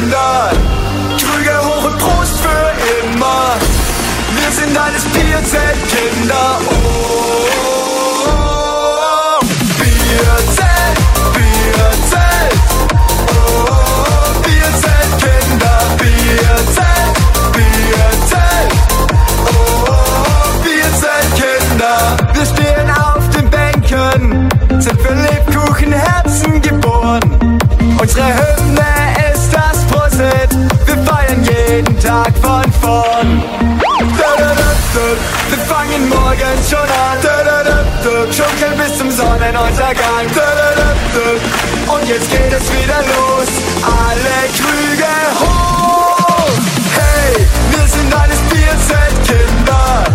Kinder. Krüge hoch und Prost für immer. Wir sind alles BierZ-Kinder. Oh, BierZ, BierZ. Oh, BierZ-Kinder. BierZ, BierZ. Oh, BierZ-Kinder. Wir stehen auf den Bänken, sind für Lebkuchenherzen geboren. Unsere Hymne ist das Prosit, wir feiern jeden Tag von vorn. Wir fangen morgens schon an, schunkeln bis zum Sonnenuntergang. Und jetzt geht es wieder los, alle Krüge hoch. Hey, wir sind alles BierZ-Kinder.